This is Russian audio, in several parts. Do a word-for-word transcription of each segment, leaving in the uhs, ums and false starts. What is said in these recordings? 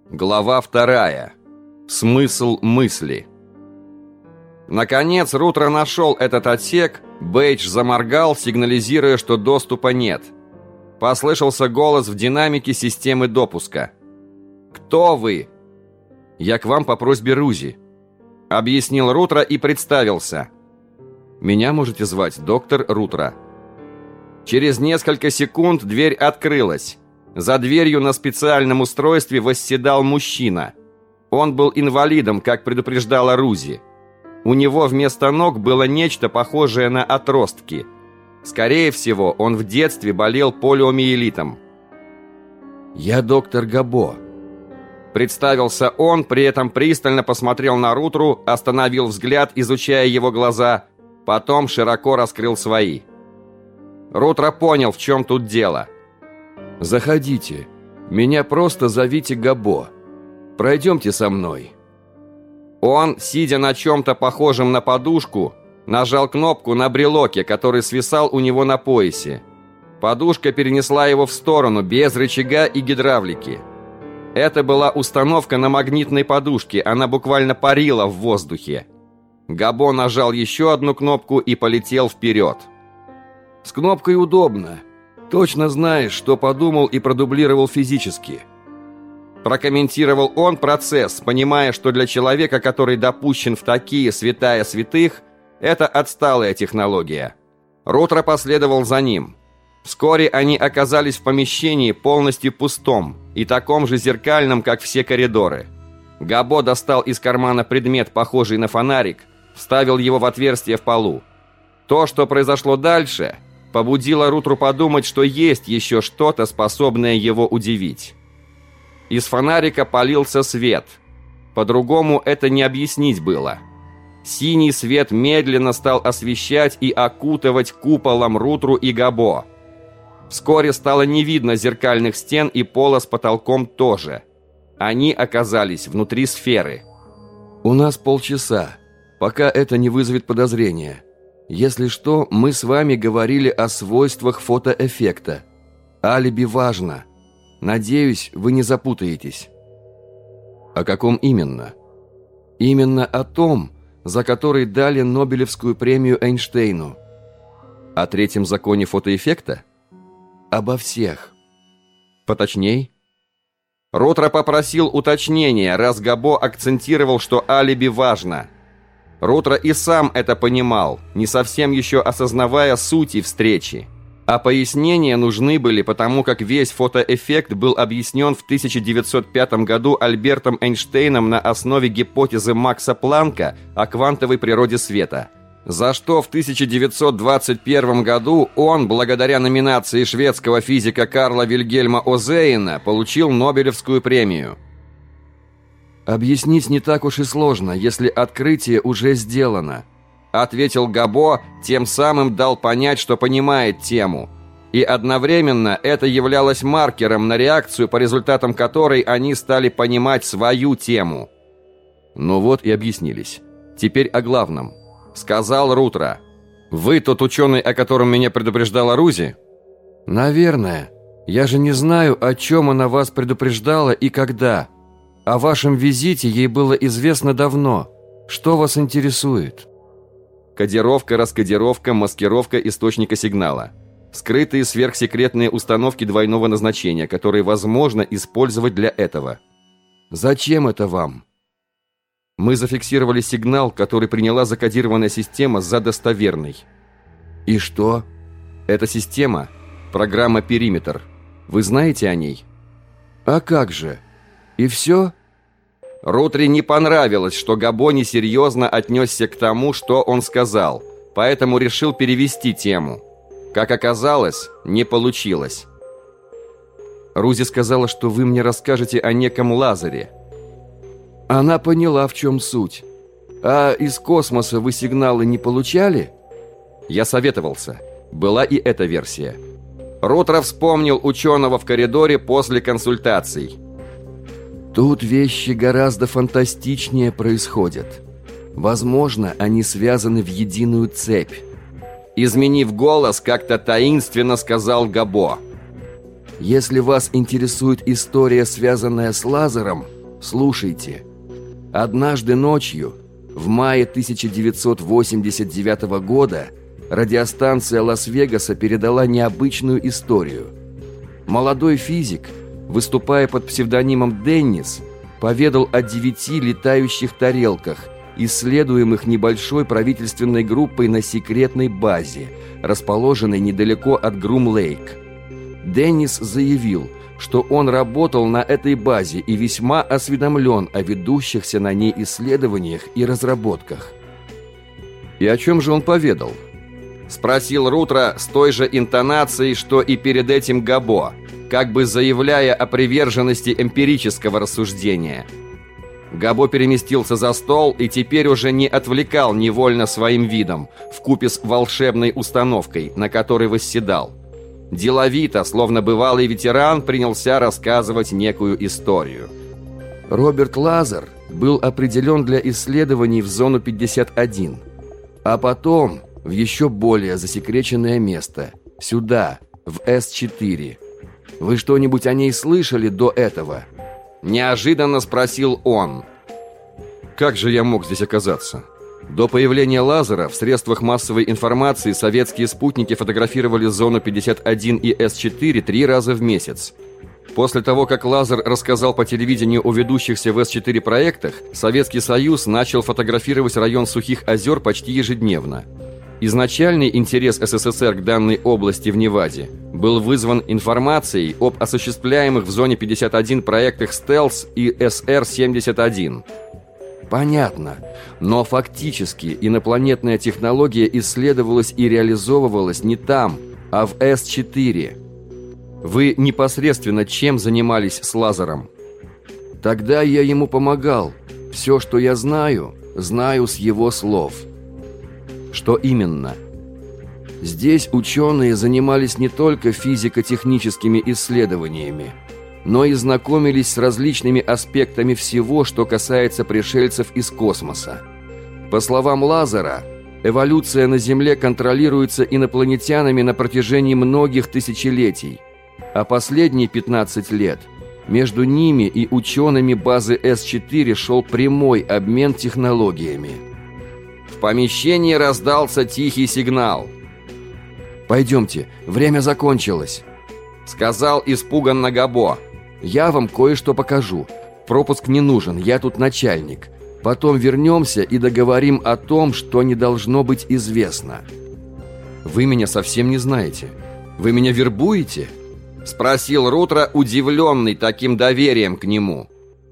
Глава вторая. Смысл мысли. Наконец Рутро нашел этот отсек. Бейдж заморгал, сигнализируя, что доступа нет. Послышался голос в динамике системы допуска. «Кто вы?» «Я к вам по просьбе Рузи», — объяснил Рутро и представился. «Меня можете звать доктор Рутро». Через несколько секунд дверь открылась. За дверью на специальном устройстве восседал мужчина. Он был инвалидом, как предупреждала Рузи. У него вместо ног было нечто похожее на отростки. Скорее всего, он в детстве болел полиомиелитом. «Я доктор Габо», — представился он, при этом пристально посмотрел на Рутру, остановил взгляд, изучая его глаза, потом широко раскрыл свои. Рутро понял, в чем тут дело. «Заходите. Меня просто зовите Габо. Пройдемте со мной». Он, сидя на чем-то похожем на подушку, нажал кнопку на брелоке, который свисал у него на поясе. Подушка перенесла его в сторону, без рычага и гидравлики. Это была установка на магнитной подушке, она буквально парила в воздухе. Габо нажал еще одну кнопку и полетел вперед. «С кнопкой удобно. Точно знаешь, что подумал и продублировал физически». Прокомментировал он процесс, понимая, что для человека, который допущен в такие святая святых, это отсталая технология. Рутро последовал за ним. Вскоре они оказались в помещении полностью пустом и таком же зеркальном, как все коридоры. Габо достал из кармана предмет, похожий на фонарик, вставил его в отверстие в полу. То, что произошло дальше, побудило Рутру подумать, что есть еще что-то, способное его удивить. Из фонарика полился свет. По-другому это не объяснить было. Синий свет медленно стал освещать и окутывать куполом Рутру и Габо. Вскоре стало не видно зеркальных стен и пола с потолком тоже. Они оказались внутри сферы. «У нас полчаса, пока это не вызовет подозрения. Если что, мы с вами говорили о свойствах фотоэффекта. Алиби важно. Надеюсь, вы не запутаетесь». «О каком именно?» «Именно о том, за который дали Нобелевскую премию Эйнштейну». «О третьем законе фотоэффекта?» «Обо всех». «Поточней?» Рутро попросил уточнения, раз Габо акцентировал, что алиби важно. Рутро и сам это понимал, не совсем еще осознавая сути встречи. А пояснения нужны были, потому как весь фотоэффект был объяснен в тысяча девятьсот пятом году Альбертом Эйнштейном на основе гипотезы Макса Планка о квантовой природе света. За что в тысяча девятьсот двадцать первом году он, благодаря номинации шведского физика Карла Вильгельма Озеина, получил Нобелевскую премию. «Объяснить не так уж и сложно, если открытие уже сделано», — ответил Габо, тем самым дал понять, что понимает тему. И одновременно это являлось маркером на реакцию, по результатам которой они стали понимать свою тему. «Ну вот и объяснились. Теперь о главном», — сказал Рутро. «Вы тот ученый, о котором меня предупреждала Рузи?» «Наверное. Я же не знаю, о чем она вас предупреждала и когда. О вашем визите ей было известно давно. Что вас интересует?» Кодировка, раскодировка, маскировка источника сигнала. Скрытые сверхсекретные установки двойного назначения, которые возможно использовать для этого. «Зачем это вам?» «Мы зафиксировали сигнал, который приняла закодированная система за достоверный». «И что?» «Эта система – программа «Периметр». Вы знаете о ней?» «А как же? И все?» Рутре не понравилось, что Габо несерьезно отнесся к тому, что он сказал, поэтому решил перевести тему. Как оказалось, не получилось. «Рузи сказала, что вы мне расскажете о неком Лазаре». «Она поняла, в чем суть. А из космоса вы сигналы не получали?» Я советовался. Была и эта версия. Рутро вспомнил ученого в коридоре после консультаций. «Тут вещи гораздо фантастичнее происходят. Возможно, они связаны в единую цепь». Изменив голос, как-то таинственно сказал Габо. «Если вас интересует история, связанная с Лазаром, Слушайте. Однажды ночью, в мае тысяча девятьсот восемьдесят девятого года, радиостанция Лас-Вегаса передала необычную историю. Молодой физик, выступая под псевдонимом Деннис, поведал о девяти летающих тарелках, исследуемых небольшой правительственной группой на секретной базе, расположенной недалеко от Грум-Лейк. Деннис заявил, что он работал на этой базе и весьма осведомлен о ведущихся на ней исследованиях и разработках. «И о чем же он поведал?» — спросил Рутро с той же интонацией, что и перед этим Габо, как бы заявляя о приверженности эмпирического рассуждения. Габо переместился за стол и теперь уже не отвлекал невольно своим видом, вкупе с волшебной установкой, на которой восседал. Деловито, словно бывалый ветеран, принялся рассказывать некую историю. Роберт Лазар был определен для исследований в зону пятьдесят один, а потом в еще более засекреченное место, сюда, в эс четыре. Вы что-нибудь о ней слышали до этого? Неожиданно спросил он. Как же я мог здесь оказаться? До появления Лазара в средствах массовой информации советские спутники фотографировали зону пятьдесят один и эс четыре три раза в месяц. После того, как Лазар рассказал по телевидению о ведущихся в эс четыре проектах, Советский Союз начал фотографировать район Сухих озер почти ежедневно. Изначальный интерес эс эс эс эр к данной области в Неваде был вызван информацией об осуществляемых в зоне пятьдесят один проектах «Стелс» и эс эр семьдесят один. Понятно, но фактически инопланетная технология исследовалась и реализовывалась не там, а в эс четыре. Вы непосредственно чем занимались с Лазаром? Тогда я ему помогал. Все, что я знаю, знаю с его слов. Что именно? Здесь ученые занимались не только физико-техническими исследованиями, но и знакомились с различными аспектами всего, что касается пришельцев из космоса. По словам Лазара, эволюция на Земле контролируется инопланетянами на протяжении многих тысячелетий, а последние пятнадцать лет между ними и учеными базы эс четыре шел прямой обмен технологиями. В помещении раздался тихий сигнал. «Пойдемте, время закончилось», — сказал испуганно Габо. «Я вам кое-что покажу. Пропуск не нужен, я тут начальник. Потом вернемся и договорим о том, что не должно быть известно». «Вы меня совсем не знаете. Вы меня вербуете?» — спросил Рутро, удивленный таким доверием к нему.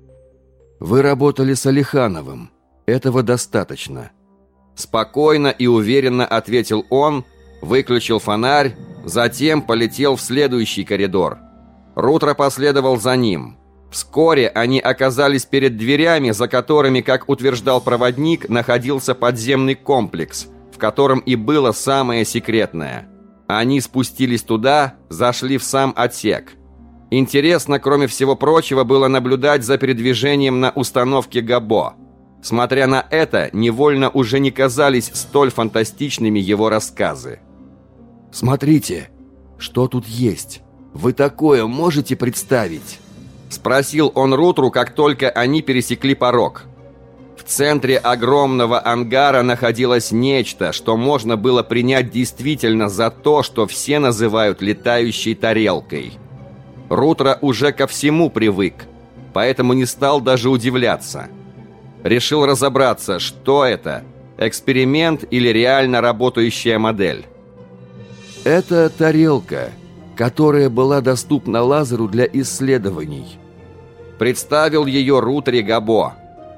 «Вы работали с Алихановым. Этого достаточно». Спокойно и уверенно ответил он, выключил фонарь, затем полетел в следующий коридор. Рутро последовал за ним. Вскоре они оказались перед дверями, за которыми, как утверждал проводник, находился подземный комплекс, в котором и было самое секретное. Они спустились туда, зашли в сам отсек. Интересно, кроме всего прочего, было наблюдать за передвижением на установке Габо. Смотря на это, невольно уже не казались столь фантастичными его рассказы. «Смотрите, что тут есть. Вы такое можете представить?» Спросил он Рутру, как только они пересекли порог. В центре огромного ангара находилось нечто, что можно было принять действительно за то, что все называют летающей тарелкой. Рутро уже ко всему привык, поэтому не стал даже удивляться. Решил разобраться, что это – эксперимент или реально работающая модель. Это тарелка, которая была доступна Лазару для исследований. Представил ее Рутре Габо.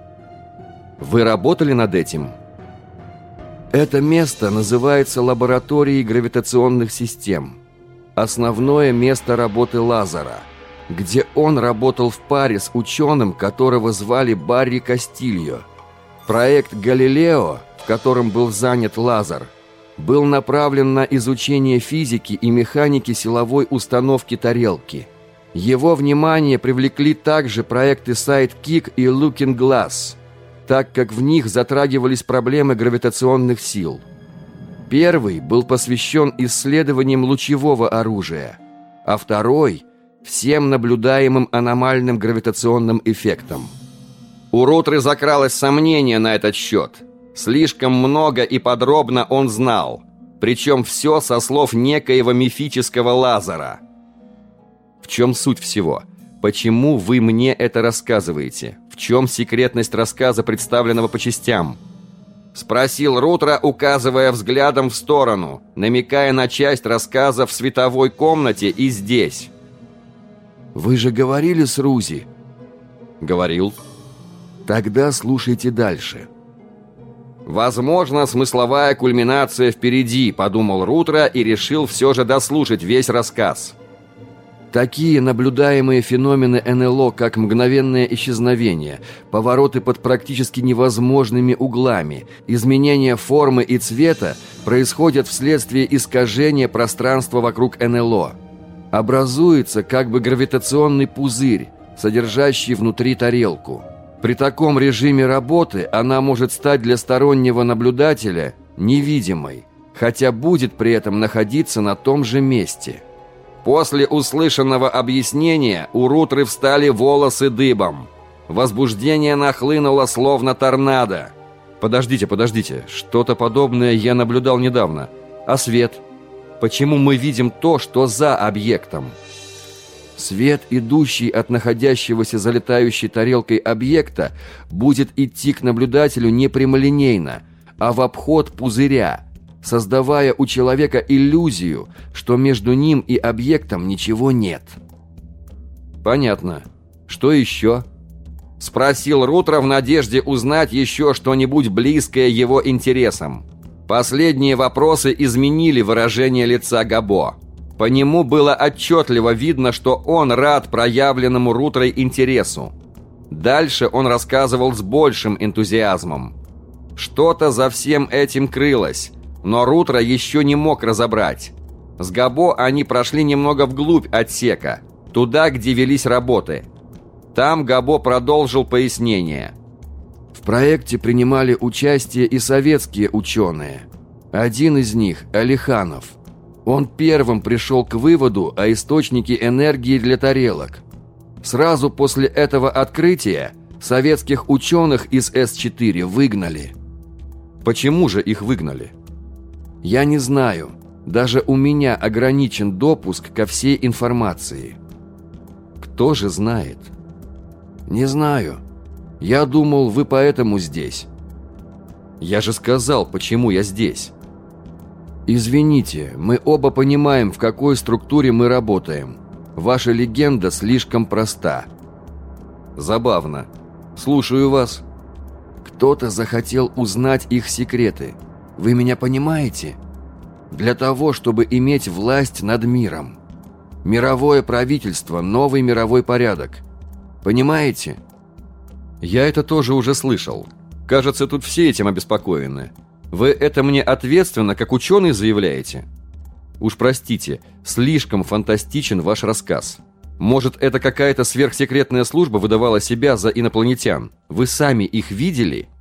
Вы работали над этим? Это место называется лабораторией гравитационных систем. Основное место работы Лазара, где он работал в паре с ученым, которого звали Барри Кастильо. Проект «Галилео», в котором был занят Лазар, был направлен на изучение физики и механики силовой установки тарелки. Его внимание привлекли также проекты Sidekick и Looking Glass, так как в них затрагивались проблемы гравитационных сил. Первый был посвящен исследованиям лучевого оружия, а второй – всем наблюдаемым аномальным гравитационным эффектом. У Рутры закралось сомнение на этот счет. Слишком много и подробно он знал, причем все со слов некоего мифического Лазара. В чем суть всего? Почему вы мне это рассказываете? В чем секретность рассказа, представленного по частям? Спросил Рутра, указывая взглядом в сторону, намекая на часть рассказа в световой комнате и здесь. Вы же говорили с Рузи? Говорил. Тогда слушайте дальше. Возможно, смысловая кульминация впереди, подумал Рутра и решил все же дослушать весь рассказ. Такие наблюдаемые феномены эн эл о, как мгновенное исчезновение, повороты под практически невозможными углами, изменение формы и цвета, происходят вследствие искажения пространства вокруг эн эл о. Образуется как бы гравитационный пузырь, содержащий внутри тарелку. При таком режиме работы она может стать для стороннего наблюдателя невидимой, хотя будет при этом находиться на том же месте. После услышанного объяснения у Рутры встали волосы дыбом. Возбуждение нахлынуло словно торнадо. Подождите, подождите, что-то подобное я наблюдал недавно. А свет? Почему мы видим то, что за объектом? Свет, идущий от находящегося за летающей тарелкой объекта, будет идти к наблюдателю не прямолинейно, а в обход пузыря, создавая у человека иллюзию, что между ним и объектом ничего нет. Понятно. Что еще? Спросил Рутра в надежде узнать еще что-нибудь близкое его интересам. Последние вопросы изменили выражение лица Габо. По нему было отчетливо видно, что он рад проявленному Рутрой интересу. Дальше он рассказывал с большим энтузиазмом. Что-то за всем этим крылось, но Рутра еще не мог разобрать. С Габо они прошли немного вглубь отсека, туда, где велись работы. Там Габо продолжил пояснение. В проекте принимали участие и советские ученые. Один из них – Алиханов. Он первым пришел к выводу о источнике энергии для тарелок. Сразу после этого открытия советских ученых из эс четыре выгнали. Почему же их выгнали? Я не знаю. Даже у меня ограничен допуск ко всей информации. Кто же знает? Не знаю. Я думал, вы поэтому здесь. Я же сказал, почему я здесь. Извините, мы оба понимаем, в какой структуре мы работаем. Ваша легенда слишком проста. Забавно. Слушаю вас. Кто-то захотел узнать их секреты. Вы меня понимаете? Для того, чтобы иметь власть над миром. Мировое правительство, новый мировой порядок. Понимаете? Я это тоже уже слышал. Кажется, тут все этим обеспокоены. Вы это мне ответственно, как ученый, заявляете? Уж простите, слишком фантастичен ваш рассказ. Может, это какая-то сверхсекретная служба выдавала себя за инопланетян? Вы сами их видели?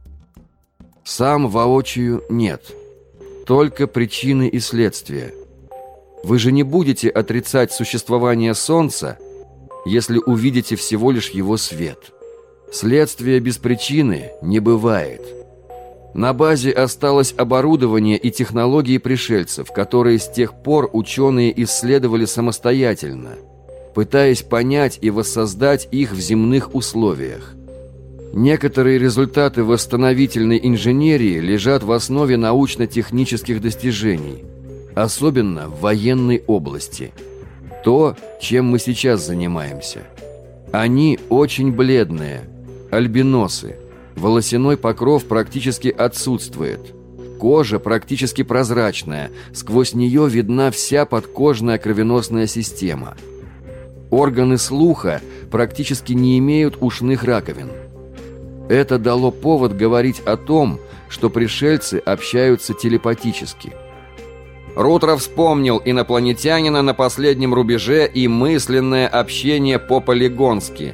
Сам воочию нет. Только причины и следствия. Вы же не будете отрицать существование Солнца, если увидите всего лишь его свет. Следствия без причины не бывает. На базе осталось оборудование и технологии пришельцев, которые с тех пор ученые исследовали самостоятельно, пытаясь понять и воссоздать их в земных условиях. Некоторые результаты восстановительной инженерии лежат в основе научно-технических достижений, особенно в военной области. То, чем мы сейчас занимаемся. Они очень бледные, альбиносы. Волосяной покров практически отсутствует. Кожа практически прозрачная, сквозь нее видна вся подкожная кровеносная система. Органы слуха практически не имеют ушных раковин. Это дало повод говорить о том, что пришельцы общаются телепатически. Рутра вспомнил инопланетянина на последнем рубеже и мысленное общение по-полигонски.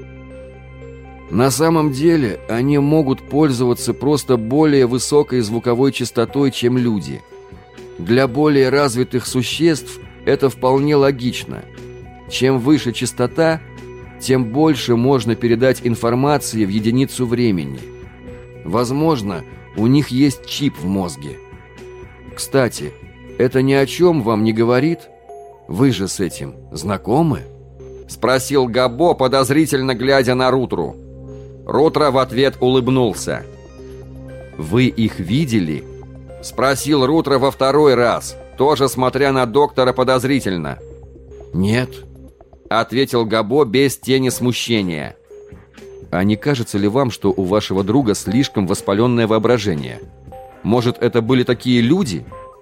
На самом деле, они могут пользоваться просто более высокой звуковой частотой, чем люди. Для более развитых существ это вполне логично. Чем выше частота, тем больше можно передать информации в единицу времени. Возможно, у них есть чип в мозге. Кстати, это ни о чем вам не говорит? Вы же с этим знакомы?» Спросил Габо, подозрительно глядя на Рутру. Рутра в ответ улыбнулся. «Вы их видели?» Спросил Рутра во второй раз, тоже смотря на доктора подозрительно. «Нет», — ответил Габо без тени смущения. «А не кажется ли вам, что у вашего друга слишком воспаленное воображение? Может, это были такие люди?»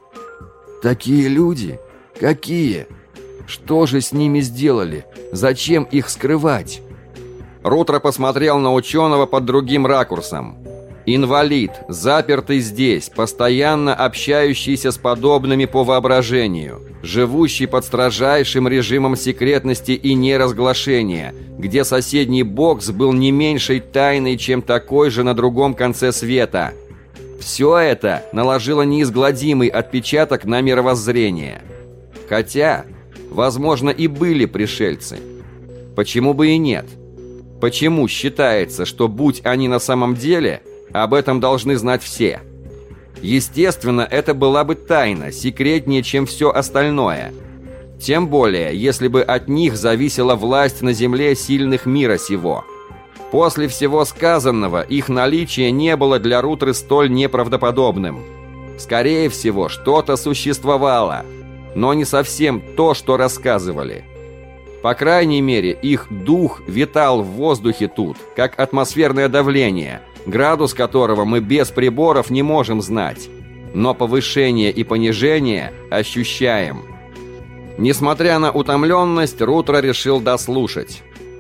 «Такие люди? Какие? Что же с ними сделали? Зачем их скрывать?» Рутра посмотрел на ученого под другим ракурсом. Инвалид, запертый здесь, постоянно общающийся с подобными по воображению, живущий под строжайшим режимом секретности и неразглашения, где соседний бокс был не меньшей тайной, чем такой же на другом конце света. Все это наложило неизгладимый отпечаток на мировоззрение. Хотя, возможно, и были пришельцы. Почему бы и нет? Почему считается, что, будь они на самом деле, об этом должны знать все? Естественно, это была бы тайна, секретнее, чем все остальное. Тем более, если бы от них зависела власть на земле сильных мира сего. После всего сказанного, их наличие не было для Рутры столь неправдоподобным. Скорее всего, что-то существовало, но не совсем то, что рассказывали. По крайней мере, их дух витал в воздухе тут, как атмосферное давление, градус которого мы без приборов не можем знать. Но повышение и понижение ощущаем. Несмотря на утомленность, Рутра решил дослушать.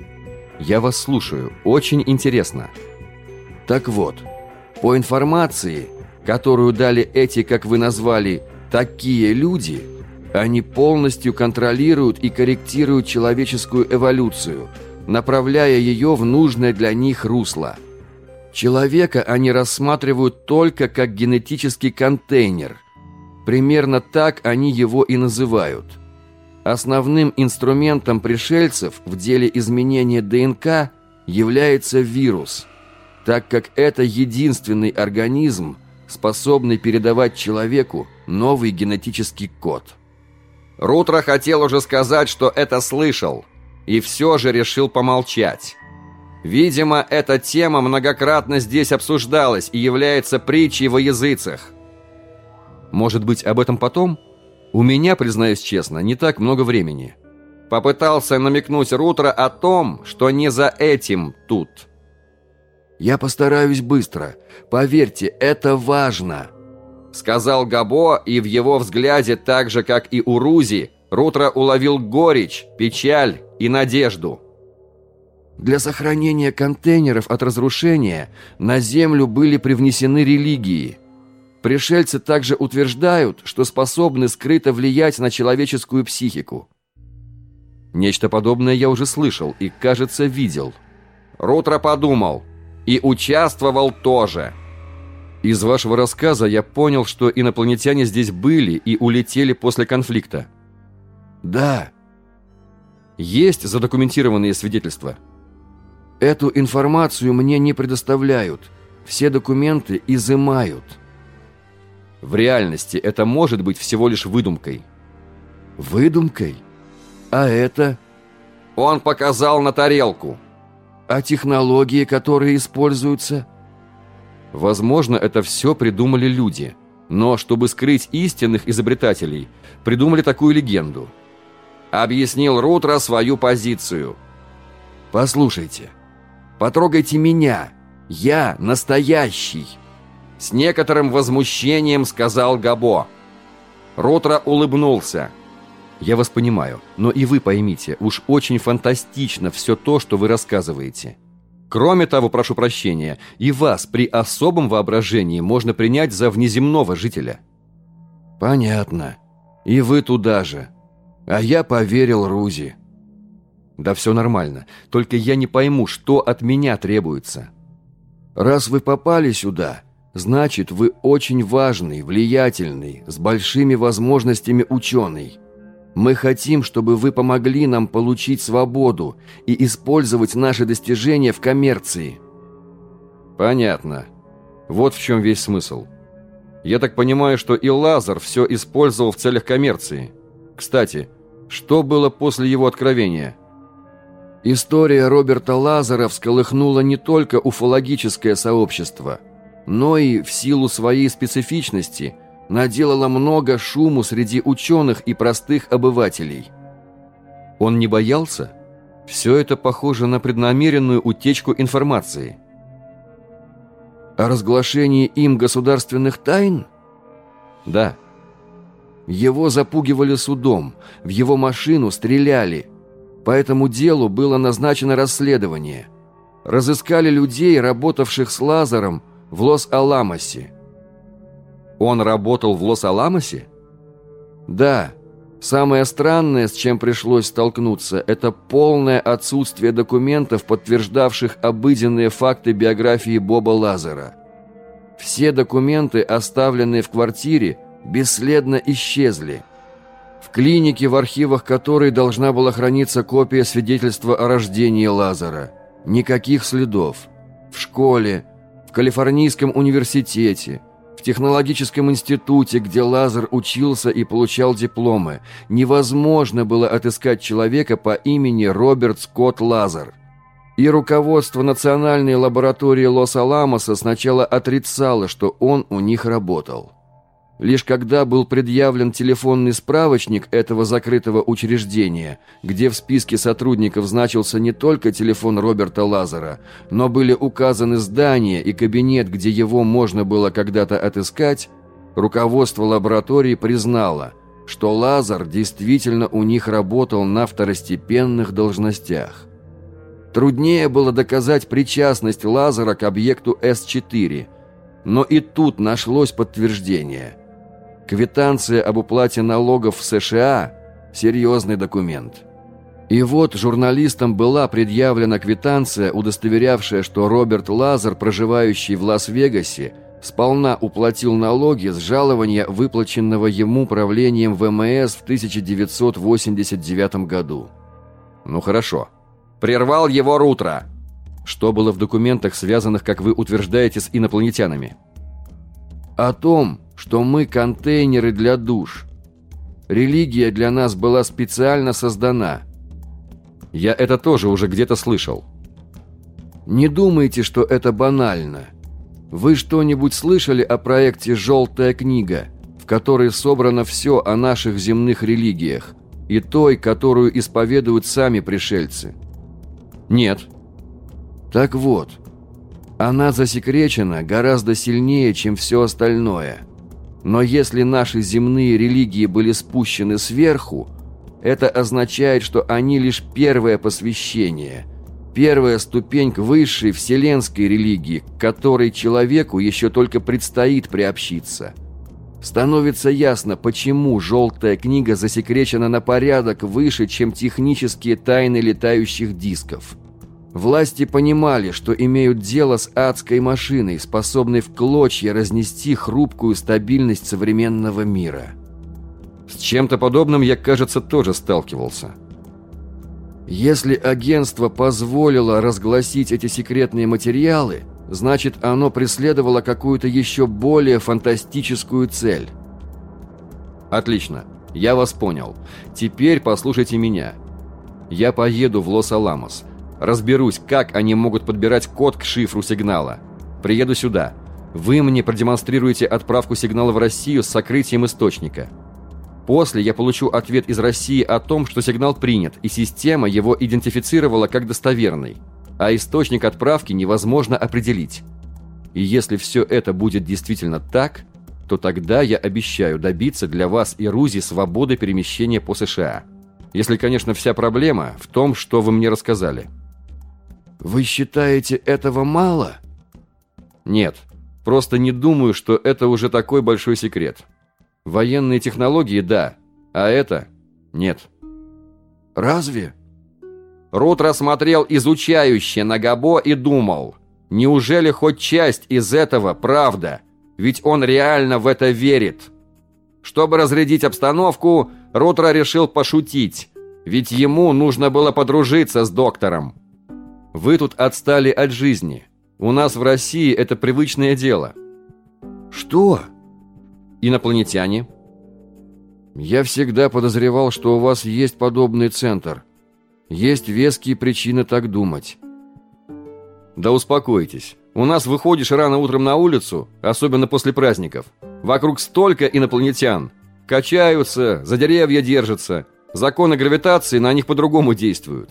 «Я вас слушаю. Очень интересно». «Так вот, по информации, которую дали эти, как вы назвали, такие люди, они полностью контролируют и корректируют человеческую эволюцию, направляя ее в нужное для них русло. Человека они рассматривают только как генетический контейнер. Примерно так они его и называют. Основным инструментом пришельцев в деле изменения ДНК является вирус, так как это единственный организм, способный передавать человеку новый генетический код». Рутра хотел уже сказать, что это слышал, и все же решил помолчать. Видимо, эта тема многократно здесь обсуждалась и является притчей во языцах. «Может быть, об этом потом? У меня, признаюсь честно, не так много времени». Попытался намекнуть Рутра о том, что не за этим тут. «Я постараюсь быстро. Поверьте, это важно», — сказал Габо, и в его взгляде, так же, как и у Рузи, Рутра уловил горечь, печаль и надежду. «Для сохранения контейнеров от разрушения на Землю были привнесены религии. Пришельцы также утверждают, что способны скрыто влиять на человеческую психику». «Нечто подобное я уже слышал и, кажется, видел». Рутра подумал. И участвовал тоже. «Из вашего рассказа я понял, что инопланетяне здесь были и улетели после конфликта». «Да». «Есть задокументированные свидетельства?» «Эту информацию мне не предоставляют. Все документы изымают». «В реальности это может быть всего лишь выдумкой». «Выдумкой? А это?» Он показал на тарелку. «А технологии, которые используются?» «Возможно, это все придумали люди. Но чтобы скрыть истинных изобретателей, придумали такую легенду». Объяснил Рутра свою позицию. «Послушайте, потрогайте меня. Я настоящий!» С некоторым возмущением сказал Габо. Рутра улыбнулся. «Я вас понимаю, но и вы поймите, уж очень фантастично все то, что вы рассказываете. Кроме того, прошу прощения, и вас при особом воображении можно принять за внеземного жителя». «Понятно. И вы туда же. А я поверил Рузи». «Да все нормально, только я не пойму, что от меня требуется». «Раз вы попали сюда, значит, вы очень важный, влиятельный, с большими возможностями ученый. Мы хотим, чтобы вы помогли нам получить свободу и использовать наши достижения в коммерции». Понятно. Вот в чем весь смысл. Я так понимаю, что и Лазар все использовал в целях коммерции. Кстати, что было после его откровения? История Роберта Лазара всколыхнула не только уфологическое сообщество, но и, в силу своей специфичности, наделала много шуму среди ученых и простых обывателей. Он не боялся? Все это похоже на преднамеренную утечку информации. О разглашении им государственных тайн? Да. Его запугивали судом, в его машину стреляли. По этому делу было назначено расследование. Разыскали людей, работавших с Лазаром в Лос-Аламосе. Он работал в Лос-Аламосе? Да. Самое странное, с чем пришлось столкнуться, это полное отсутствие документов, подтверждавших обыденные факты биографии Боба Лазара. Все документы, оставленные в квартире, бесследно исчезли. В клинике, в архивах которой должна была храниться копия свидетельства о рождении Лазара, никаких следов. В школе, в Калифорнийском университете, в технологическом институте, где Лазар учился и получал дипломы, невозможно было отыскать человека по имени Роберт Скотт Лазар. И руководство Национальной лаборатории Лос-Аламоса сначала отрицало, что он у них работал. Лишь когда был предъявлен телефонный справочник этого закрытого учреждения, где в списке сотрудников значился не только телефон Роберта Лазара, но были указаны здание и кабинет, где его можно было когда-то отыскать, руководство лаборатории признало, что Лазар действительно у них работал на второстепенных должностях. Труднее было доказать причастность Лазара к объекту Эс четыре, но и тут нашлось подтверждение. Квитанция об уплате налогов в США – серьезный документ. И вот журналистам была предъявлена квитанция, удостоверявшая, что Роберт Лазар, проживающий в Лас-Вегасе, сполна уплатил налоги с жалования, выплаченного ему правлением вэ эм эс в тысяча девятьсот восемьдесят девятом году. Ну хорошо. Прервал его Рутро. Что было в документах, связанных, как вы утверждаете, с инопланетянами? О том, что мы контейнеры для душ. Религия для нас была специально создана. Я это тоже уже где-то слышал. Не думайте, что это банально. Вы что-нибудь слышали о проекте «Желтая книга», в которой собрано все о наших земных религиях, и той, которую исповедуют сами пришельцы? Нет. Так вот, она засекречена гораздо сильнее, чем все остальное. Но если наши земные религии были спущены сверху, это означает, что они лишь первое посвящение, первая ступень к высшей вселенской религии, к которой человеку еще только предстоит приобщиться. Становится ясно, почему «Желтая книга» засекречена на порядок выше, чем технические тайны летающих дисков. Власти понимали, что имеют дело с адской машиной, способной в клочья разнести хрупкую стабильность современного мира. С чем-то подобным я, кажется, тоже сталкивался. Если агентство позволило разгласить эти секретные материалы, значит, оно преследовало какую-то еще более фантастическую цель. Отлично, я вас понял. Теперь послушайте меня. Я поеду в Лос-Аламос. Разберусь, как они могут подбирать код к шифру сигнала. Приеду сюда. Вы мне продемонстрируете отправку сигнала в Россию с сокрытием источника. После я получу ответ из России о том, что сигнал принят, и система его идентифицировала как достоверный, а источник отправки невозможно определить. И если все это будет действительно так, то тогда я обещаю добиться для вас и Рузи свободы перемещения по США. Если, конечно, вся проблема в том, что вы мне рассказали. Вы считаете, этого мало? Нет, просто не думаю, что это уже такой большой секрет. Военные технологии – да, а это – нет. Разве? Рутро смотрел изучающе на Габо и думал, неужели хоть часть из этого правда? Ведь он реально в это верит. Чтобы разрядить обстановку, Рутро решил пошутить, ведь ему нужно было подружиться с доктором. Вы тут отстали от жизни. У нас в России это привычное дело. Что? Инопланетяне. Я всегда подозревал, что у вас есть подобный центр. Есть веские причины так думать. Да успокойтесь. У нас выходишь рано утром на улицу, особенно после праздников. Вокруг столько инопланетян. Качаются, за деревья держатся. Законы гравитации на них по-другому действуют.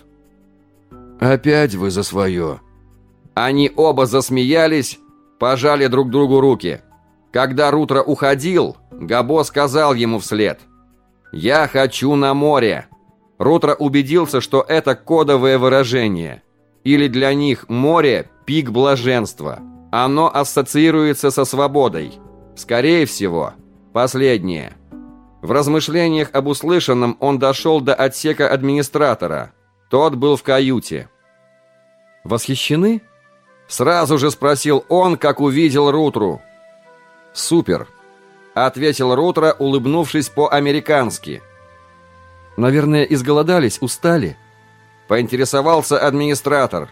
Опять вы за свое. Они оба засмеялись, пожали друг другу руки. Когда Рутро уходил, Габо сказал ему вслед: «Я хочу на море». Рутро убедился, что это кодовое выражение. Или для них море – пик блаженства. Оно ассоциируется со свободой. Скорее всего, последнее. В размышлениях об услышанном он дошел до отсека администратора. Тот был в каюте. «Восхищены?» Сразу же спросил он, как увидел Рутру. «Супер», — ответил Рутро, улыбнувшись по-американски. «Наверное, изголодались, устали?» — поинтересовался администратор.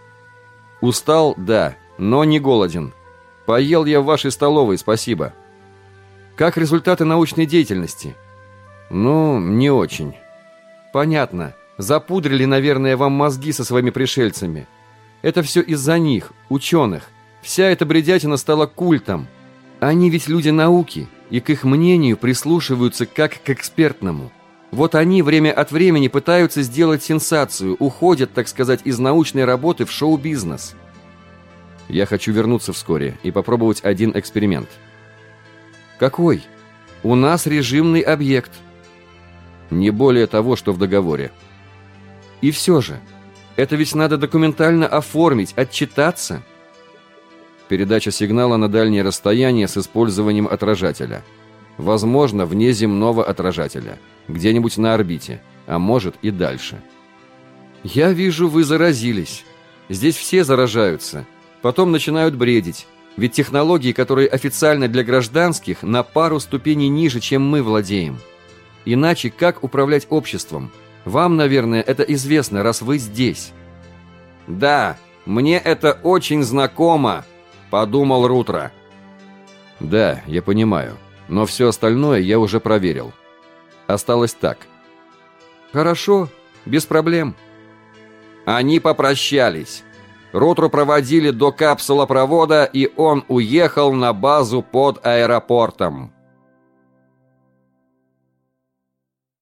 «Устал, да, но не голоден. Поел я в вашей столовой, спасибо». «Как результаты научной деятельности?» «Ну, не очень». «Понятно. Запудрили, наверное, вам мозги со своими пришельцами. Это все из-за них, ученых. Вся эта бредятина стала культом. Они ведь люди науки, и к их мнению прислушиваются как к экспертному. Вот они время от времени пытаются сделать сенсацию, уходят, так сказать, из научной работы в шоу-бизнес». «Я хочу вернуться вскоре и попробовать один эксперимент». «Какой? У нас режимный объект». «Не более того, что в договоре». «И все же, это ведь надо документально оформить, отчитаться». «Передача сигнала на дальнее расстояние с использованием отражателя. Возможно, внеземного отражателя. Где-нибудь на орбите, а может и дальше». «Я вижу, вы заразились. Здесь все заражаются. Потом начинают бредить. Ведь технологии, которые официально для гражданских, на пару ступеней ниже, чем мы владеем. Иначе как управлять обществом? Вам, наверное, это известно, раз вы здесь». «Да, мне это очень знакомо», — подумал Рутро. «Да, я понимаю. Но все остальное я уже проверил. Осталось так». «Хорошо, без проблем». Они попрощались. Рутру проводили до капсулопровода, и он уехал на базу под аэропортом.